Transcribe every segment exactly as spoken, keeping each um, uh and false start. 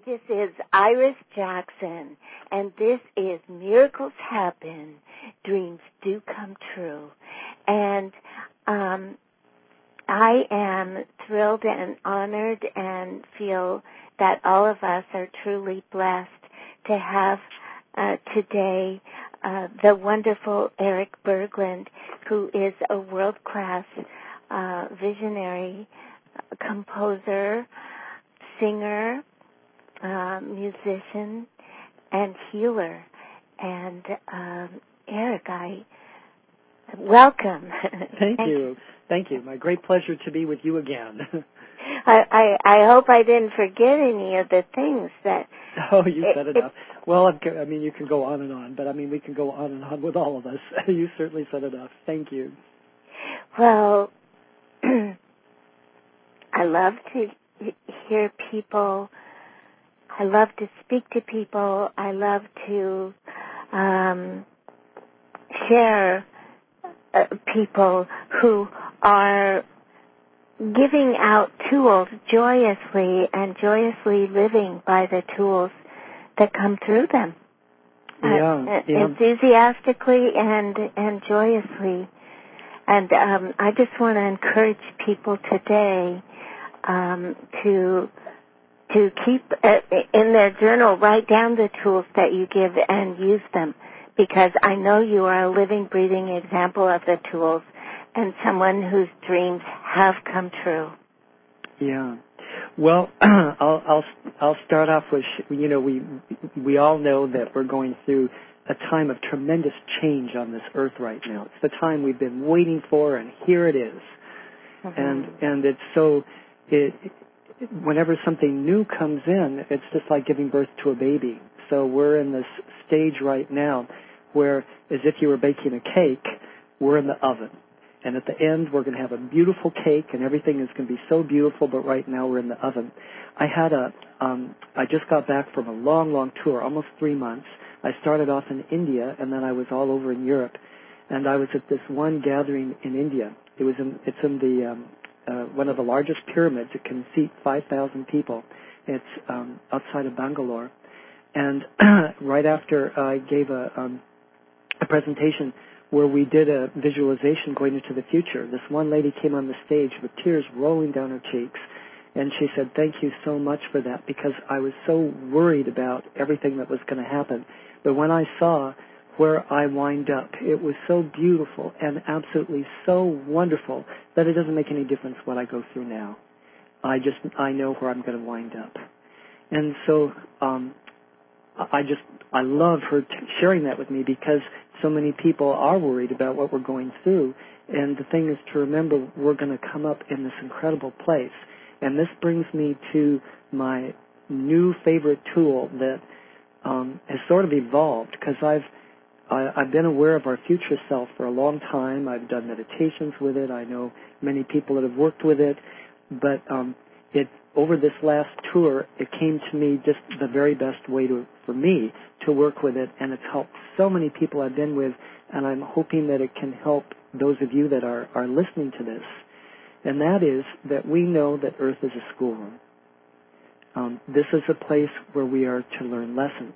This is Iris Jackson, and this is Miracles Happen, Dreams Do Come True. And um, I am thrilled and honored and feel that all of us are truly blessed to have uh, today uh, the wonderful Eric Berglund, who is a world-class uh, visionary, composer, singer, Uh, musician and healer. And um, Eric, I welcome. Thank, Thank you. you. Thank you. My great pleasure to be with you again. I, I, I hope I didn't forget any of the things that... Oh, you said it, enough. It, well, I mean, you can go on and on, but I mean, we can go on and on with all of us. You certainly said enough. Thank you. Well, I love to hear people... I love to speak to people. I love to um, share uh, people who are giving out tools joyously and joyously living by the tools that come through them. Yeah, uh, yeah. Enthusiastically and, and joyously. And um, I just want to encourage people today um, to... to keep uh, in their journal, write down the tools that you give and use them, because I know you are a living, breathing example of the tools and someone whose dreams have come true. Yeah. Well, I'll, I'll, I'll start off with, you know, we, we all know that we're going through a time of tremendous change on this earth right now. It's the time we've been waiting for, and here it is. Mm-hmm. And, and it's so, it, whenever something new comes in, it's just like giving birth to a baby. So we're in this stage right now where, as if you were baking a cake, we're in the oven. And at the end, we're going to have a beautiful cake, and everything is going to be so beautiful, but right now we're in the oven. I had a, um, I just got back from a long, long tour, almost three months. I started off in India, and then I was all over in Europe. And I was at this one gathering in India. It was in, it's in the, um, Uh, one of the largest pyramids. It can seat five thousand people. It's um, outside of Bangalore. And right after I gave a, um, a presentation where we did a visualization going into the future, this one lady came on the stage with tears rolling down her cheeks. And she said, "Thank you so much for that, because I was so worried about everything that was going to happen. But when I saw where I wind up, it was so beautiful and absolutely so wonderful that it doesn't make any difference what I go through now. I just, I know where I'm going to wind up." And so um, I just, I love her t- sharing that with me, because so many people are worried about what we're going through. And the thing is to remember, we're going to come up in this incredible place. And this brings me to my new favorite tool that um, has sort of evolved, because I've I, I've been aware of our future self for a long time. I've done meditations with it. I know many people that have worked with it. But um, it over this last tour, it came to me just the very best way to, for me to work with it, and it's helped so many people I've been with, and I'm hoping that it can help those of you that are, are listening to this. And that is that we know that Earth is a schoolroom. Um, this is a place where we are to learn lessons.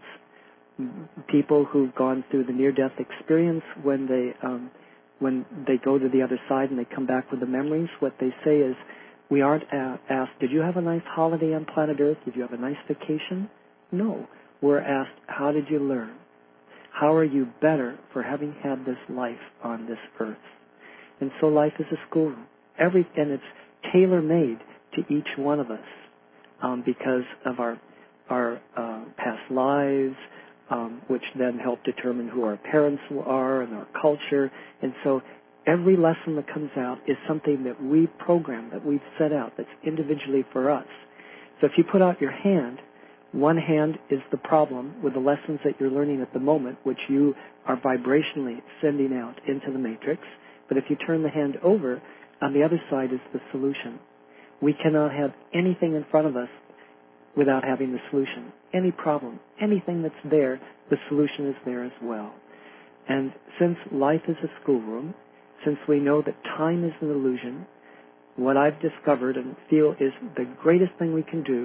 People who've gone through the near-death experience, when they um, when they go to the other side and they come back with the memories, what they say is, we aren't a- asked, "Did you have a nice holiday on planet Earth? Did you have a nice vacation?" No. We're asked, "How did you learn? How are you better for having had this life on this earth?" And so life is a schoolroom. Every, and it's tailor-made to each one of us um, because of our, our uh, past lives, Um, which then help determine who our parents are and our culture. And so every lesson that comes out is something that we program, that we've set out, that's individually for us. So if you put out your hand, one hand is the problem with the lessons that you're learning at the moment, which you are vibrationally sending out into the matrix. But if you turn the hand over, on the other side is the solution. We cannot have anything in front of us without having the solution. Any problem, anything that's there, the solution is there as well. And since life is a schoolroom, since we know that time is an illusion, what I've discovered and feel is the greatest thing we can do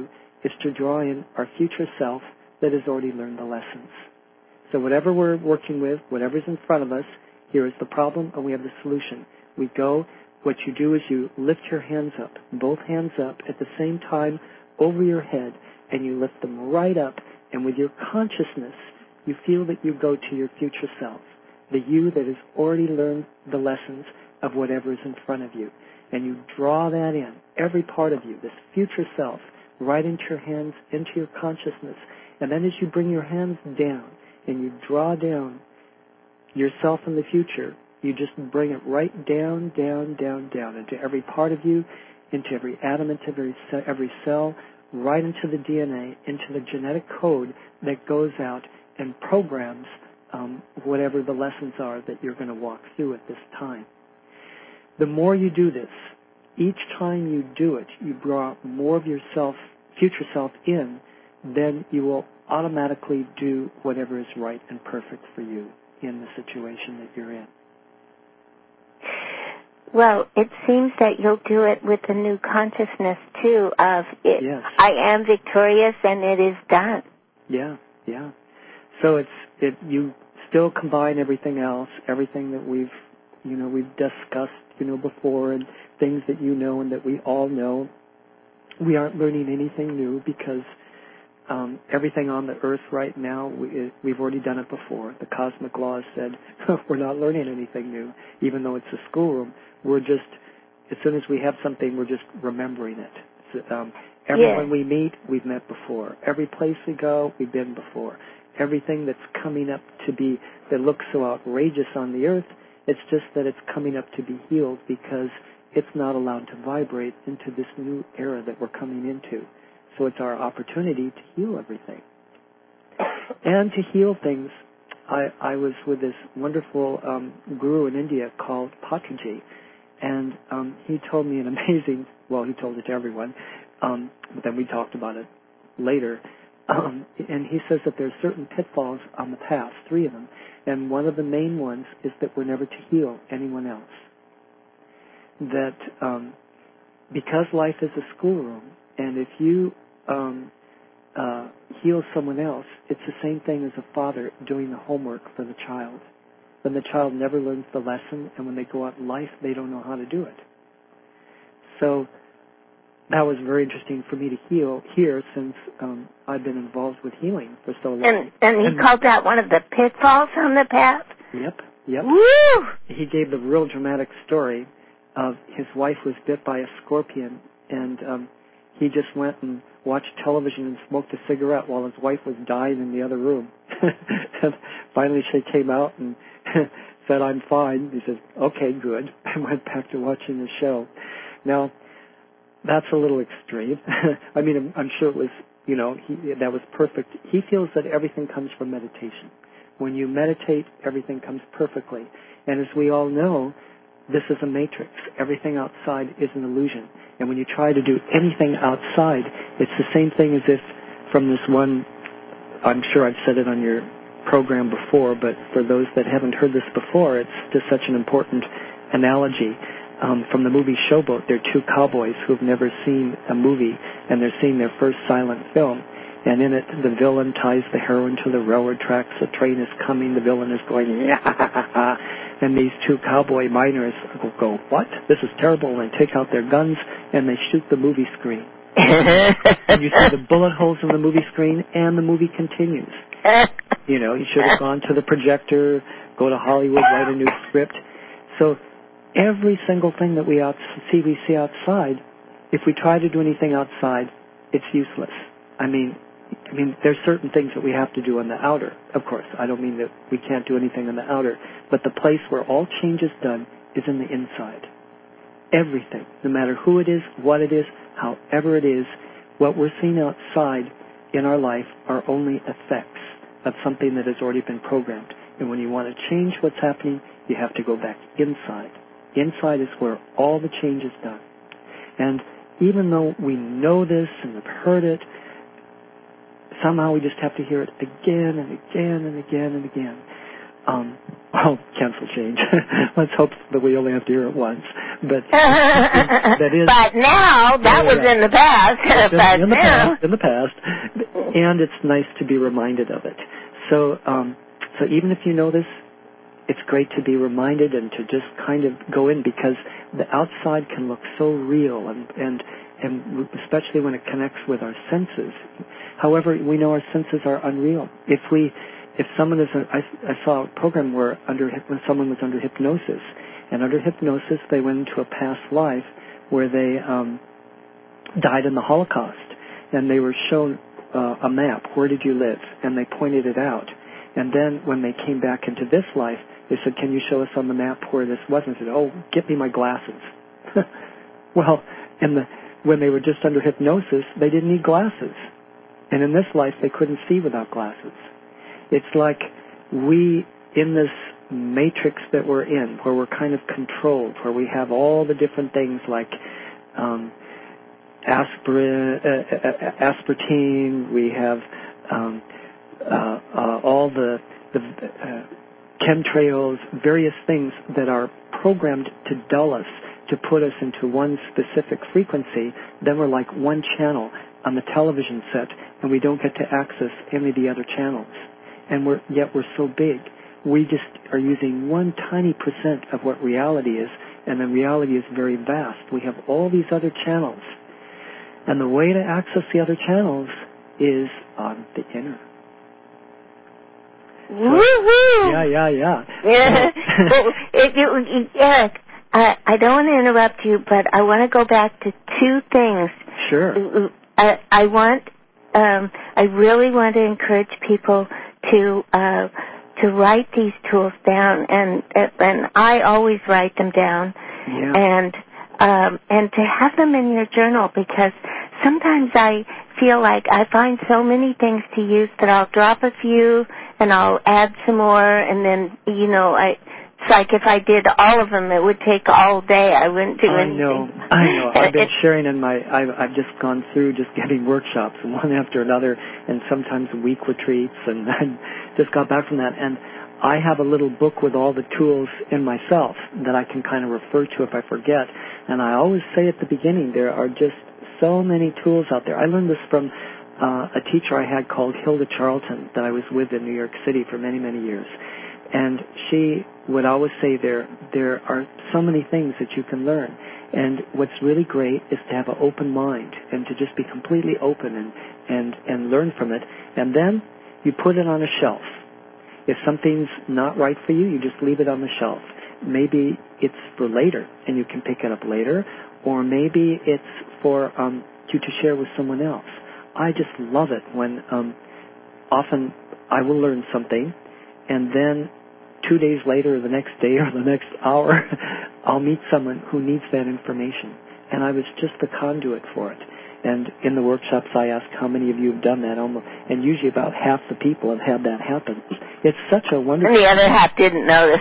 is to draw in our future self that has already learned the lessons. So whatever we're working with, whatever's in front of us, here is the problem and we have the solution. We go, what you do is you lift your hands up, both hands up at the same time over your head, and you lift them right up, and with your consciousness, you feel that you go to your future self, the you that has already learned the lessons of whatever is in front of you. And you draw that in, every part of you, this future self, right into your hands, into your consciousness. And then as you bring your hands down and you draw down yourself in the future, you just bring it right down, down, down, down into every part of you, into every atom, into every, every cell, right into the D N A, into the genetic code that goes out and programs um, whatever the lessons are that you're going to walk through at this time. The more you do this, each time you do it, you draw more of yourself, future self in, then you will automatically do whatever is right and perfect for you in the situation that you're in. Well, it seems that you'll do it with a new consciousness, too, of it, yes. I am victorious and it is done. Yeah, yeah. So it's it. You still combine everything else, everything that we've, you know, we've discussed, you know, before, and things that you know and that we all know. We aren't learning anything new because um, everything on the earth right now, we, we've already done it before. The cosmic laws said we're not learning anything new, even though it's a schoolroom. We're just, as soon as we have something, we're just remembering it. So, um, everyone yeah. we meet, we've met before. Every place we go, we've been before. Everything that's coming up to be, that looks so outrageous on the earth, it's just that it's coming up to be healed because it's not allowed to vibrate into this new era that we're coming into. So it's our opportunity to heal everything. And to heal things, I, I was with this wonderful um, guru in India called Patraji, and um, he told me an amazing, well, he told it to everyone, um, but then we talked about it later, um, and he says that there's certain pitfalls on the path, three of them, and one of the main ones is that we're never to heal anyone else. That um, because life is a schoolroom, and if you um, uh, heal someone else, it's the same thing as a father doing the homework for the child. Then the child never learns the lesson, and when they go out in life, they don't know how to do it. So that was very interesting for me to heal here, since um, I've been involved with healing for so long. And, and he and, called that one of the pitfalls on the path? Yep, yep. Woo! He gave the real dramatic story of his wife was bit by a scorpion, and um, he just went and watched television and smoked a cigarette while his wife was dying in the other room. And finally she came out and said, I'm fine. He said, okay, good, and went back to watching the show. Now, that's a little extreme. I mean, I'm, I'm sure it was, you know, he, that was perfect. He feels that everything comes from meditation. When you meditate, everything comes perfectly. And as we all know, this is a matrix. Everything outside is an illusion. And when you try to do anything outside, it's the same thing as if from this one, I'm sure I've said it on your program before, but for those that haven't heard this before, it's just such an important analogy. Um, from the movie Showboat, there are two cowboys who've never seen a movie, and they're seeing their first silent film. And in it, the villain ties the heroine to the railroad tracks. The train is coming. The villain is going, yeah. And these two cowboy miners go, go, what? This is terrible. And they take out their guns, and they shoot the movie screen. And you see the bullet holes in the movie screen, and the movie continues. You know, you should have gone to the projector, go to Hollywood, write a new script. So every single thing that we out- see, we see outside, if we try to do anything outside, it's useless. I mean, I mean, there's certain things that we have to do on the outer, of course. I don't mean that we can't do anything on the outer, but the place where all change is done is in the inside. Everything, no matter who it is, what it is, however it is, what we're seeing outside in our life are only effects of something that has already been programmed. And when you want to change what's happening, you have to go back inside. Inside is where all the change is done. And even though we know this and have heard it, somehow we just have to hear it again and again and again and again. Um, oh, cancel change. Let's hope that we only have to hear it once. but that is. But now that oh, was yeah. in the past. but in the now, past, in the past, and it's nice to be reminded of it. So, um, so even if you know this, it's great to be reminded and to just kind of go in, because the outside can look so real, and and and especially when it connects with our senses. However, we know our senses are unreal. If we, if someone is, a, I, I saw a program where under when someone was under hypnosis, and under hypnosis they went into a past life where they um, died in the Holocaust, and they were shown uh, a map. Where did you live? And they pointed it out. And then when they came back into this life, they said, "Can you show us on the map where this was?" And said, "Oh, get me my glasses." Well, in the when they were just under hypnosis, they didn't need glasses. And in this life, they couldn't see without glasses. It's like we, in this matrix that we're in, where we're kind of controlled, where we have all the different things like um, aspirin, uh, uh, aspartame, we have um, uh, uh, all the, the uh, chemtrails, various things that are programmed to dull us, to put us into one specific frequency. Then we're like one channel on the television set, and we don't get to access any of the other channels. And we're, yet we're so big. We just are using one tiny percent of what reality is, and the reality is very vast. We have all these other channels. And the way to access the other channels is on the inner. So, woohoo! Yeah, yeah, yeah. Yeah. Well, it, it, Eric, I, I don't want to interrupt you, but I want to go back to two things. Sure. I, I want, um, I really want to encourage people to uh, to write these tools down, and and I always write them down, Yeah. and um, and to have them in your journal, because sometimes I feel like I find so many things to use that I'll drop a few and I'll add some more, and then, you know, I it's like if I did all of them, it would take all day. I wouldn't do I anything. know, I know. I've been It, sharing in my, I've, I've just gone through just giving workshops one after another, and sometimes week retreats, and I just got back from that. And I have a little book with all the tools in myself that I can kind of refer to if I forget. And I always say at the beginning, there are just so many tools out there. I learned this from uh, a teacher I had called Hilda Charlton that I was with in New York City for many, many years. And she would always say there there are so many things that you can learn. And what's really great is to have an open mind and to just be completely open and, and, and learn from it. And then you put it on a shelf. If something's not right for you, you just leave it on the shelf. Maybe it's for later and you can pick it up later, or maybe it's for um, you to share with someone else. I just love it when um, often I will learn something, and then two days later or the next day or the next hour, I'll meet someone who needs that information. And I was just the conduit for it. And in the workshops I ask how many of you have done that, almost, and usually about half the people have had that happen. It's such a wonderful... And the other half didn't notice.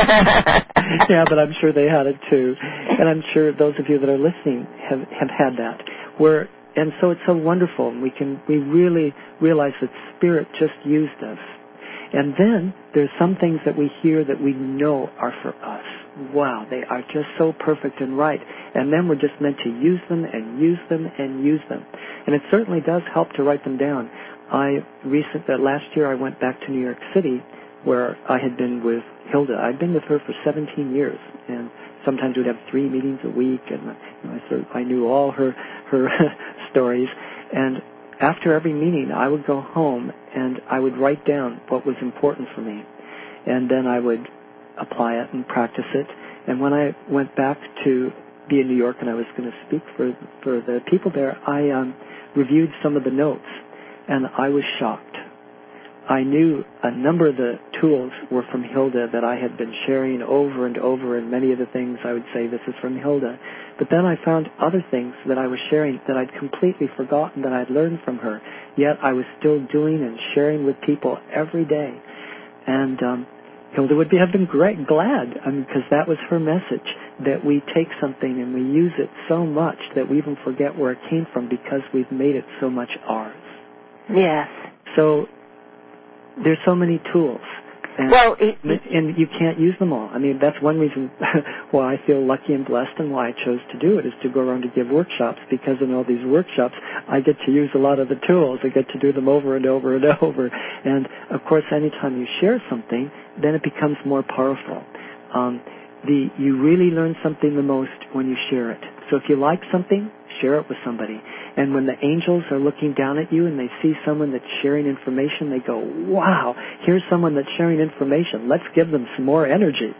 Yeah, but I'm sure they had it too. And I'm sure those of you that are listening have, have had that. Where, and so it's so wonderful, and we can we really realize that Spirit just used us. And then there's some things that we hear that we know are for us. Wow, they are just so perfect and right. And then we're just meant to use them and use them and use them. And it certainly does help to write them down. I recent that last year I went back to New York City, where I had been with Hilda. I'd been with her for seventeen years, and sometimes we'd have three meetings a week, and you know, I sort of, I knew all her her stories. And after every meeting, I would go home and I would write down what was important for me, and then I would apply it and practice it. And when I went back to be in New York and I was going to speak for for the people there, I um, reviewed some of the notes, and I was shocked. I knew a number of the tools were from Hilda that I had been sharing over and over, and many of the things I would say, this is from Hilda. But then I found other things that I was sharing that I'd completely forgotten that I'd learned from her, yet I was still doing and sharing with people every day. And um, Hilda would be, have been great, glad, I mean, because that was her message, that we take something and we use it so much that we even forget where it came from because we've made it so much ours. Yes. So there's so many tools. And, well, it, and you can't use them all. I mean, that's one reason why I feel lucky and blessed and why I chose to do it, is to go around to give workshops, because in all these workshops, I get to use a lot of the tools. I get to do them over and over and over. And, of course, anytime you share something, then it becomes more powerful. Um, the you really learn something the most when you share it. So if you like something, share it with somebody. And when the angels are looking down at you and they see someone that's sharing information, they go, wow, here's someone that's sharing information. Let's give them some more energy.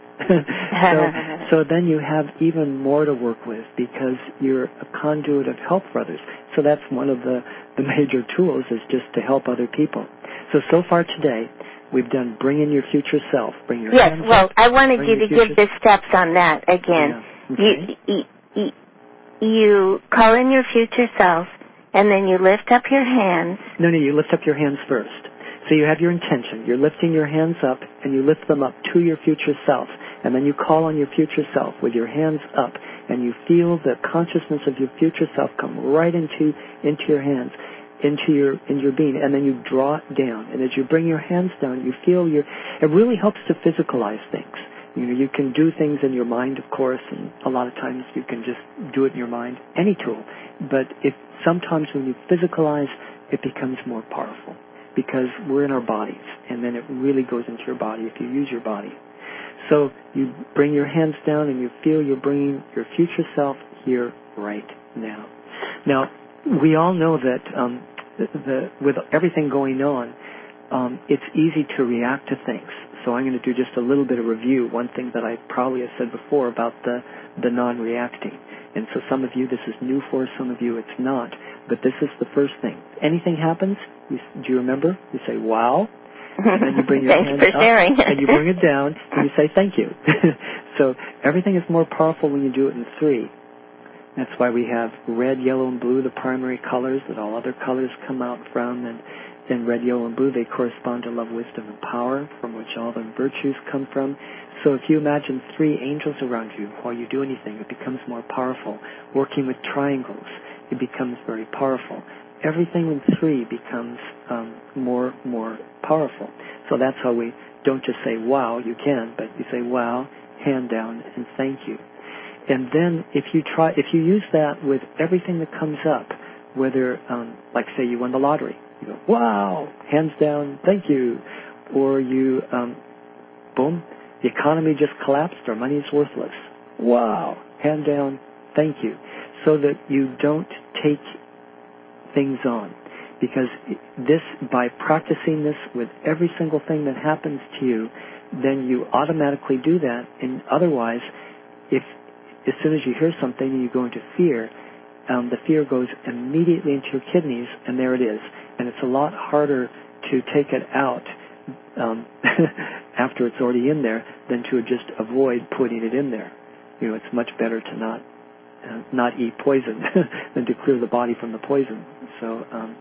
so, so then you have even more to work with, because you're a conduit of help for others. So that's one of the, the major tools, is just to help other people. So, so far today, we've done bring in your future self. Bring your yes, hands well, up, I wanted you to future... give the steps on that again. Yeah. Okay. You, you, you, you call in your future self, and then you lift up your hands. No, no, you lift up your hands first. So you have your intention. You're lifting your hands up, and you lift them up to your future self. And then you call on your future self with your hands up, and you feel the consciousness of your future self come right into into your hands, into your in your being, and then you draw it down. And as you bring your hands down, you feel your. It really helps to physicalize things. You know, you can do things in your mind, of course, and a lot of times you can just do it in your mind, any tool. But if sometimes when you physicalize, it becomes more powerful, because we're in our bodies, and then it really goes into your body if you use your body. So you bring your hands down, and you feel you're bringing your future self here right now. Now, we all know that um, the, the, with everything going on, um, it's easy to react to things. So I'm going to do just a little bit of review. One thing that I probably have said before about the, the non-reacting. And so some of you, this is new for, some of you it's not. But this is the first thing. Anything happens, you, do you remember? You say, wow. And then you bring your hand up, and you bring it down, and you say, thank you. So everything is more powerful when you do it in three. That's why we have red, yellow, and blue, the primary colors that all other colors come out from. And then red, yellow, and blue, they correspond to love, wisdom, and power, from which all the virtues come from. So if you imagine three angels around you while you do anything, it becomes more powerful. Working with triangles, it becomes very powerful. Everything in three becomes um, more, more powerful. So that's how we don't just say, wow, you can, but you say, wow, hand down, and thank you. And then if you try, if you use that with everything that comes up, whether, um, like say you won the lottery, you go, wow, hands down, thank you. Or you, um, boom, the economy just collapsed, our money is worthless. Wow, hand down, thank you. So that you don't take things on. Because this, by practicing this with every single thing that happens to you, then you automatically do that. And otherwise, if as soon as you hear something and you go into fear, um, the fear goes immediately into your kidneys, and there it is. And it's a lot harder to take it out um, after it's already in there than to just avoid putting it in there. You know, it's much better to not uh, not eat poison than to clear the body from the poison. So um,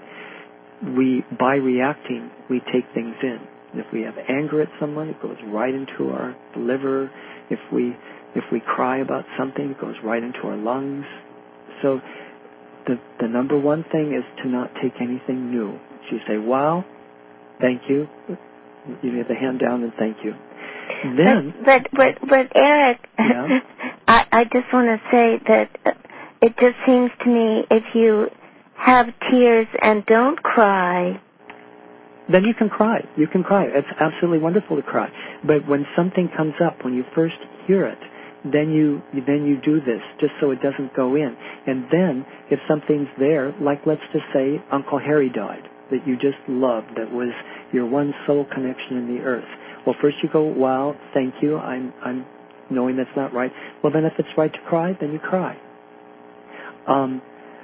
we, by reacting, we take things in. If we have anger at someone, it goes right into our liver. If we if we cry about something, it goes right into our lungs. So the the number one thing is to not take anything new. So you say, wow, thank you. You have the hand down and thank you. Then, but but but, but Eric, yeah? I I just want to say that it just seems to me if you have tears and don't cry, then you can cry. You can cry. It's absolutely wonderful to cry. But when something comes up, when you first hear it, then you then you do this just so it doesn't go in. And then if something's there, like let's just say Uncle Harry died, that you just loved, that was your one soul connection in the earth. Well, first you go, wow, thank you, I'm I'm knowing that's not right. Well, then if it's right to cry, then you cry. Um,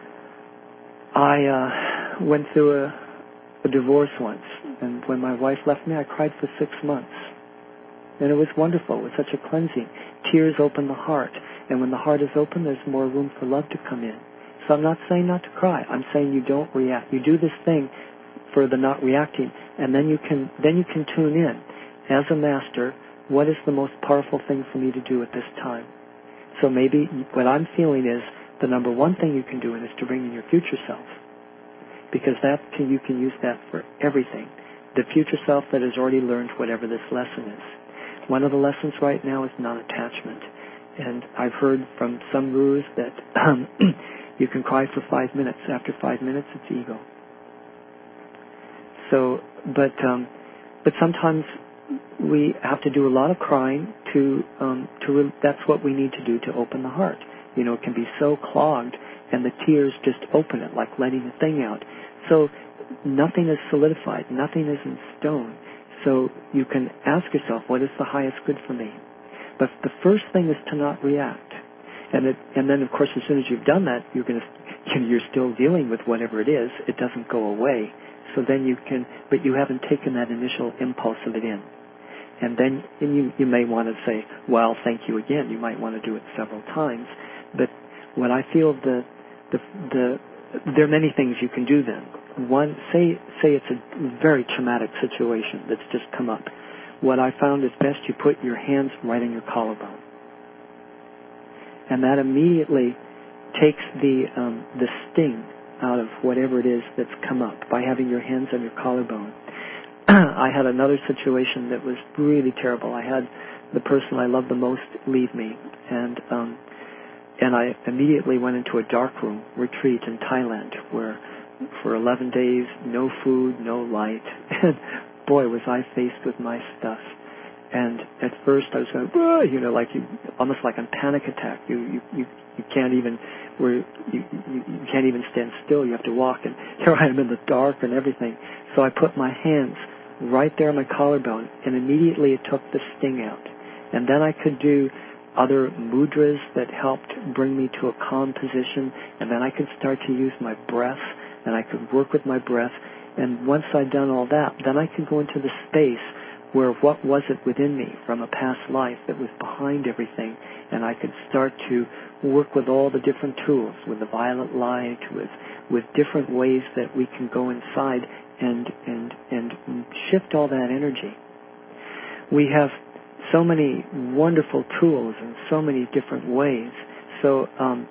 I uh, went through a, a divorce once, and when my wife left me, I cried for six months. And it was wonderful. It was such a cleansing. Tears open the heart. And when the heart is open, there's more room for love to come in. So I'm not saying not to cry. I'm saying you don't react. You do this thing for the not reacting, and then you can then you can tune in. As a master, what is the most powerful thing for me to do at this time? So maybe what I'm feeling is the number one thing you can do is to bring in your future self. Because that can, you can use that for everything. the future self that has already learned whatever this lesson is. One of the lessons right now is non-attachment. And I've heard from some gurus that um, you can cry for five minutes. After five minutes, it's ego. So, but um, but sometimes we have to do a lot of crying to um, to re- that's what we need to do to open the heart. You know, it can be so clogged, and the tears just open it, like letting a thing out. So nothing is solidified, nothing is in stone. So you can ask yourself, what is the highest good for me? But the first thing is to not react. And it, and then, of course, as soon as you've done that, you're going to, you're still dealing with whatever it is. It doesn't go away. So then you can, but you haven't taken that initial impulse of it in. And then and you, you may want to say, well, thank you again. You might want to do it several times. But what I feel the, the, the, there are many things you can do then. One, say, say it's a very traumatic situation that's just come up. What I found is best you put your hands right on your collarbone. And that immediately takes the um, the sting out of whatever it is that's come up by having your hands on your collarbone. I had another situation that was really terrible. I had the person I loved the most leave me, and um, and I immediately went into a darkroom retreat in Thailand where for eleven days, no food, no light, and boy, was I faced with my stuff. And at first I was going, ah, you know, like you, almost like a panic attack. You, you, you, you can't even, where you, you, you can't even stand still. You have to walk, and here I am in the dark and everything. So I put my hands right there on my collarbone, and immediately it took the sting out. And then I could do other mudras that helped bring me to a calm position, and then I could start to use my breath, and I could work with my breath. And once I'd done all that, then I could go into the space where what was it within me from a past life that was behind everything, and I could start to work with all the different tools, with the violet light, with with different ways that we can go inside and and and shift all that energy. We have so many wonderful tools in so many different ways. So, um,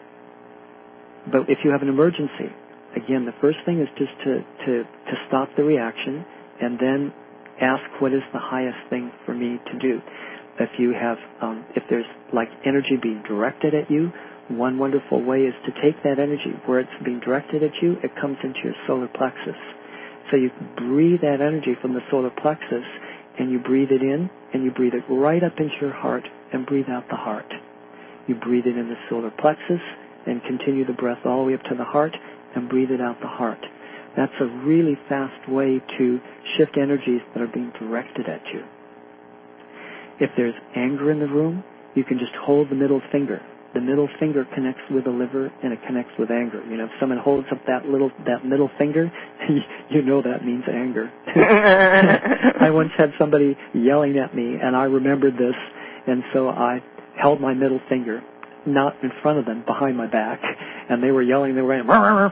but if you have an emergency, again, the first thing is just to, to, to stop the reaction and then ask what is the highest thing for me to do. If you have, um, if there's like energy being directed at you, one wonderful way is to take that energy where it's being directed at you, it comes into your solar plexus. So you breathe that energy from the solar plexus, and you breathe it in, and you breathe it right up into your heart, and breathe out the heart. You breathe it in the solar plexus, and continue the breath all the way up to the heart, and breathe it out the heart. That's a really fast way to shift energies that are being directed at you. If there's anger in the room, you can just hold the middle finger. The middle finger connects with the liver, and it connects with anger. You know, if someone holds up that little that middle finger, you know that means anger. I once had somebody yelling at me, and I remembered this, and so I held my middle finger, not in front of them, behind my back, and they were yelling. They were going,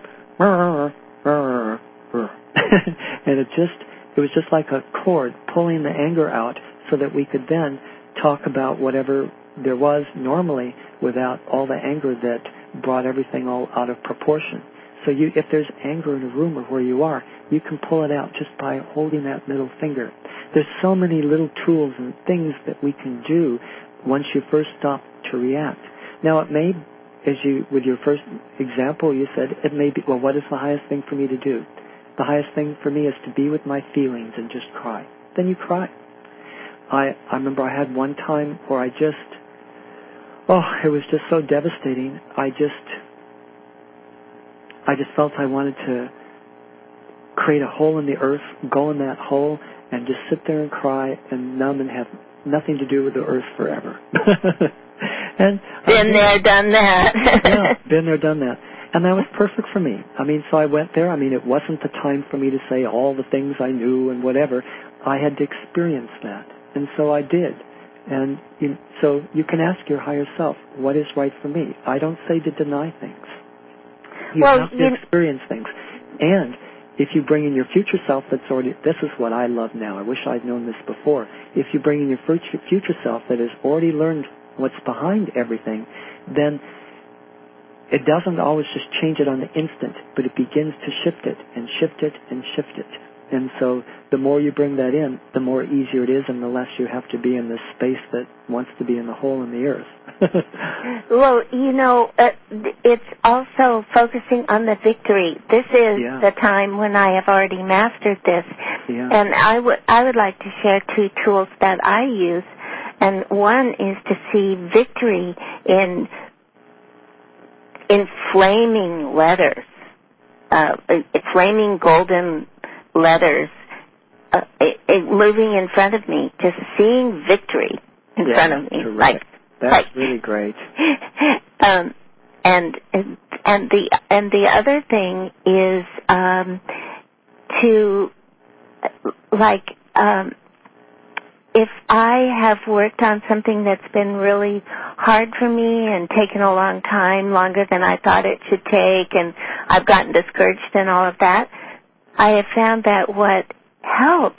and it just it was just like a cord pulling the anger out, so that we could then talk about whatever there was normally without all the anger that brought everything all out of proportion. So you, if there's anger in a room or where you are, you can pull it out just by holding that middle finger. There's so many little tools and things that we can do once you first stop to react. Now, it may, as you, with your first example, you said, it may be, well, what is the highest thing for me to do? The highest thing for me is to be with my feelings and just cry. Then you cry. I, I remember I had one time where I just, oh, it was just so devastating. I just, I just felt I wanted to create a hole in the earth, go in that hole, and just sit there and cry and numb and have nothing to do with the earth forever. and Been there, done that. Yeah, been there, done that. And that was perfect for me. I mean, so I went there. I mean, it wasn't the time for me to say all the things I knew and whatever. I had to experience that. And so I did. And you, so you can ask your higher self, what is right for me? I don't say to deny things. You well, have to you... experience things. And if you bring in your future self that's already, this is what I love now. I wish I'd known this before. If you bring in your future self that has already learned what's behind everything, then it doesn't always just change it on the instant, but it begins to shift it and shift it and shift it. And so the more you bring that in, the more easier it is and the less you have to be in this space that wants to be in the hole in the earth. Well, you know, uh, it's also focusing on the victory. This is yeah. the time when I have already mastered this. Yeah. And I would I would like to share two tools that I use. And one is to see victory in in flaming letters, uh, flaming golden letters uh, it, it moving in front of me, just seeing victory in yeah, front of me. Terrific. Like, that's like, really great. um, and and the and the other thing is um, to like. Um, If I have worked on something that's been really hard for me and taken a long time, longer than I thought it should take, and I've gotten discouraged and all of that, I have found that what helps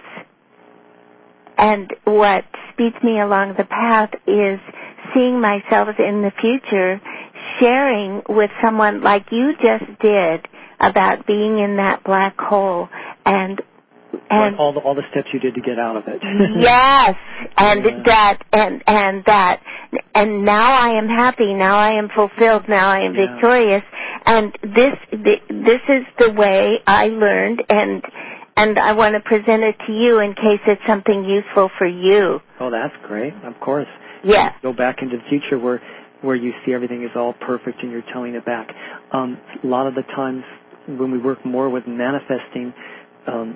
and what speeds me along the path is seeing myself in the future sharing with someone like you just did about being in that black hole and And like all the all the steps you did to get out of it. Yes, and yeah. that and and that and now I am happy. Now I am fulfilled. Now I am yeah. victorious. And this this is the way I learned, and and I want to present it to you in case it's something useful for you. Oh, that's great. Of course. Yeah. Go back into the future where where you see everything is all perfect and you're telling it back. Um, a lot of the times when we work more with manifesting. Um,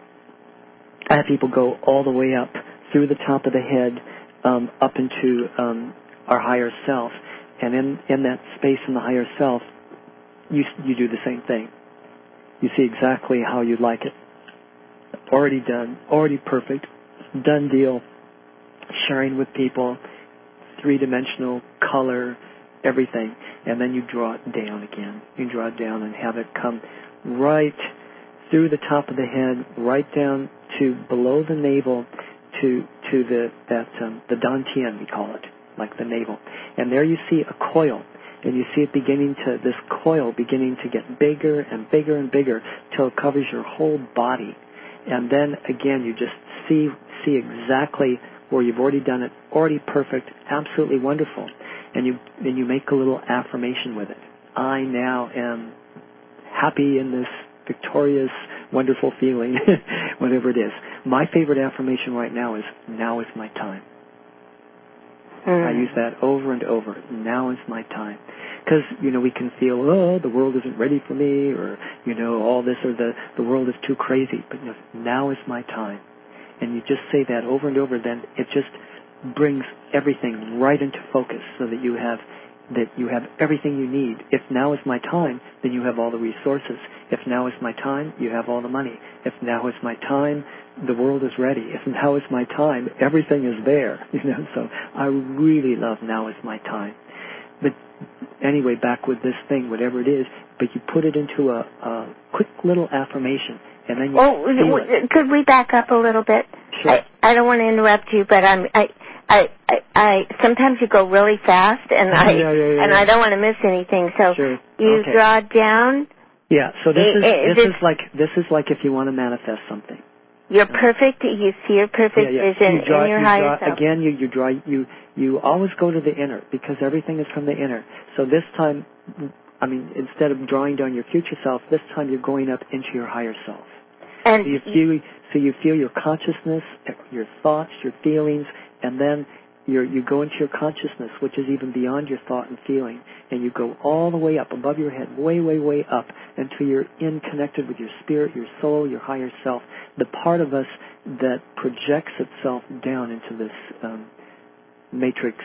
I have people go all the way up through the top of the head, um, up into um, our higher self, and in, in that space in the higher self, you you do the same thing. You see exactly how you'd like it. Already done, already perfect, done deal. Sharing with people, three-dimensional color, everything, and then you draw it down again. You draw it down and have it come right through the top of the head, right down to below the navel, to to the that um, the dantian we call it, like the navel, and there you see a coil, and you see it beginning to this coil beginning to get bigger and bigger and bigger till it covers your whole body, and then again you just see see exactly where you've already done it, already perfect, absolutely wonderful, and you then you make a little affirmation with it. I now am happy in this victorious, wonderful feeling, whatever it is. My favorite affirmation right now is, now is my time. Mm. I use that over and over. Now is my time. Because, you know, we can feel, oh, the world isn't ready for me, or, you know, all this, or the, the world is too crazy. But you know, now is my time. And you just say that over and over, then it just brings everything right into focus so that you have that you have everything you need. If now is my time, then you have all the resources. If now is my time, you have all the money. If now is my time, the world is ready. If now is my time, everything is there. You know, so I really love now is my time. But anyway, back with this thing, whatever it is, but you put it into a, a quick little affirmation, and then you oh, feel it. Could we back up a little bit? Sure. I, I don't want to interrupt you, but I'm I. I, I, I sometimes you go really fast, and I yeah, yeah, yeah, and yeah. I don't want to miss anything. So sure. you okay. draw down. Yeah. So this it, is it, this is like this is like if you want to manifest something. You're perfect. You see your perfect yeah, yeah. vision you draw, in your you higher draw, self. Again, you you draw you you always go to the inner because everything is from the inner. So this time, I mean, instead of drawing down your future self, this time you're going up into your higher self. And so you feel so you feel your consciousness, your thoughts, your feelings, and then You're, you go into your consciousness, which is even beyond your thought and feeling, and you go all the way up, above your head, way, way, way up, until you're in connected with your spirit, your soul, your higher self, the part of us that projects itself down into this um, matrix,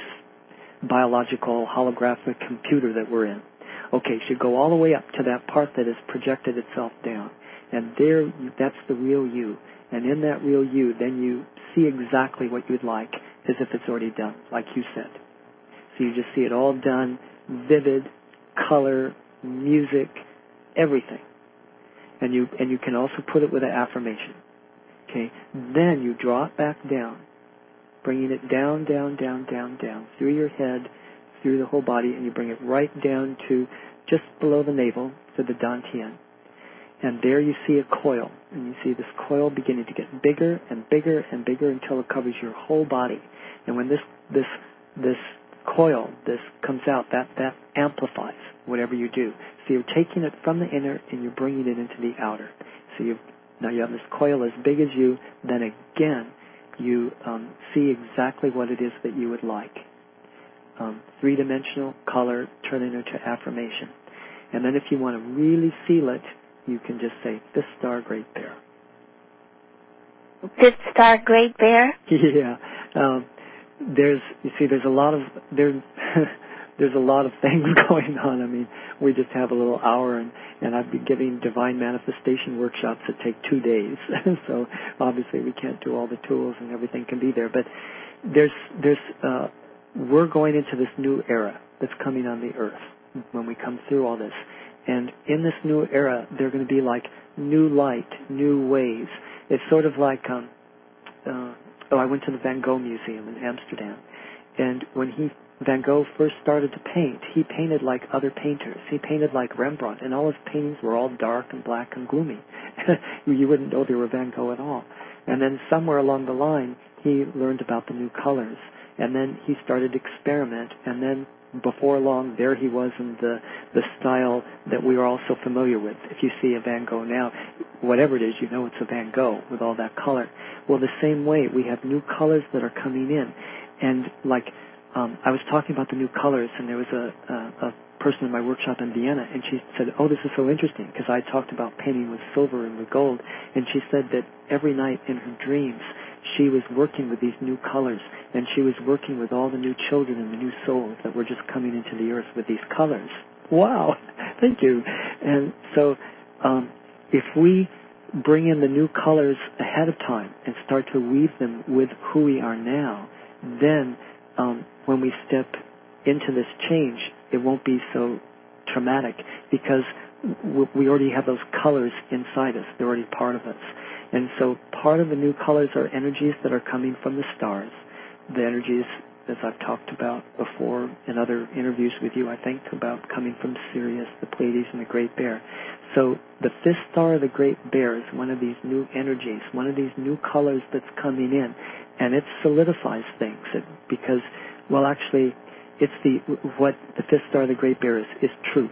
biological, holographic computer that we're in. Okay, so you go all the way up to that part that has projected itself down, and there, that's the real you. And in that real you, then you see exactly what you'd like, as if it's already done, like you said. So you just see it all done, vivid, color, music, everything. And you and you can also put it with an affirmation. Okay? Then you draw it back down, bringing it down, down, down, down, down, through your head, through the whole body, and you bring it right down to just below the navel, to the dantian. and there you see a coil, and you see this coil beginning to get bigger and bigger and bigger until it covers your whole body. And when this this this coil, this comes out, that, that amplifies whatever you do. So you're taking it from the inner and you're bringing it into the outer. So you now you have this coil as big as you, then again you um, see exactly what it is that you would like. Um, three-dimensional color turning into affirmation. And then if you want to really feel it, you can just say, Fifth Star Great Bear. Fifth Star Great Bear? Yeah. Um, there's, you see, there's a lot of, there, there's a lot of things going on. I mean, we just have a little hour, and, and I've been giving divine manifestation workshops that take two days. So obviously we can't do all the tools and everything can be there. But there's, there's, uh, we're going into this new era that's coming on the earth when we come through all this. And in this new era, they're going to be like new light, new waves. It's sort of like, um, uh, oh, I went to the Van Gogh Museum in Amsterdam. And when he, Van Gogh first started to paint, he painted like other painters. He painted like Rembrandt, and all his paintings were all dark and black and gloomy. You wouldn't know they were Van Gogh at all. And then somewhere along the line, he learned about the new colors. And then he started to experiment, and then before long, there he was in the, the style that we are all so familiar with. If you see a Van Gogh now, whatever it is, you know it's a Van Gogh with all that color. Well, the same way, we have new colors that are coming in. And like, um, I was talking about the new colors, and there was a, a, a person in my workshop in Vienna, and she said, oh, this is so interesting, because I talked about painting with silver and with gold. And she said that every night in her dreams, she was working with these new colors, and she was working with all the new children and the new souls that were just coming into the earth with these colors. Wow, thank you. And so um, if we bring in the new colors ahead of time and start to weave them with who we are now, then um, when we step into this change, it won't be so traumatic, because we already have those colors inside us. They're already part of us. And so part of the new colors are energies that are coming from the stars. The energies, as I've talked about before in other interviews with you, I think, about coming from Sirius, the Pleiades, and the Great Bear. So the fifth star of the Great Bear is one of these new energies, one of these new colors that's coming in. And it solidifies things it, because, well, actually, it's the what the fifth star of the Great Bear is, is truth.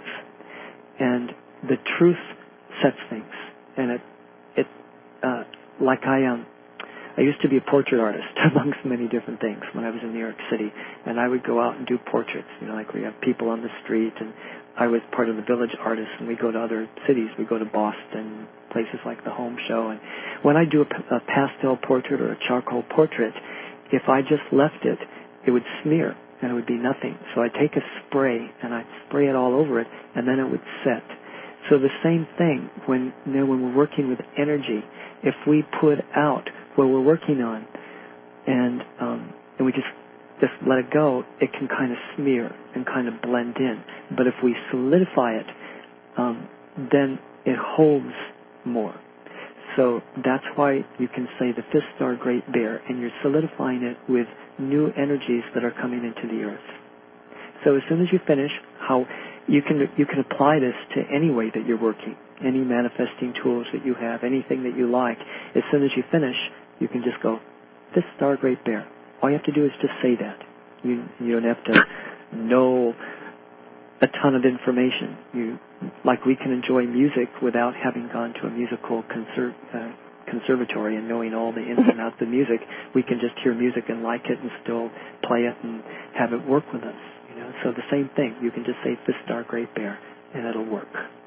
And the truth sets things. And it, it uh, like I am, um, I used to be a portrait artist, amongst many different things, when I was in New York City. And I would go out and do portraits, you know, like we have people on the street. And I was part of the Village Artists, and we go to other cities. We go to Boston, places like the Home Show. And when I do a, a pastel portrait or a charcoal portrait, if I just left it, it would smear, and it would be nothing. So I'd take a spray, and I'd spray it all over it, and then it would set. So the same thing, when, you know, when we're working with energy, if we put out what we're working on, and um, and we just just let it go, it can kind of smear and kind of blend in. But if we solidify it, um, then it holds more. So that's why you can say the fifth star Great Bear, and you're solidifying it with new energies that are coming into the earth. So as soon as you finish, how you can you can apply this to any way that you're working, any manifesting tools that you have, anything that you like. As soon as you finish, you can just go, fifth star Great Bear. All you have to do is just say that. You you don't have to know a ton of information. You like we can enjoy music without having gone to a musical conser- uh, conservatory and knowing all the ins and outs of music. We can just hear music and like it and still play it and have it work with us. You know, so the same thing. You can just say fifth star Great Bear, and it'll work.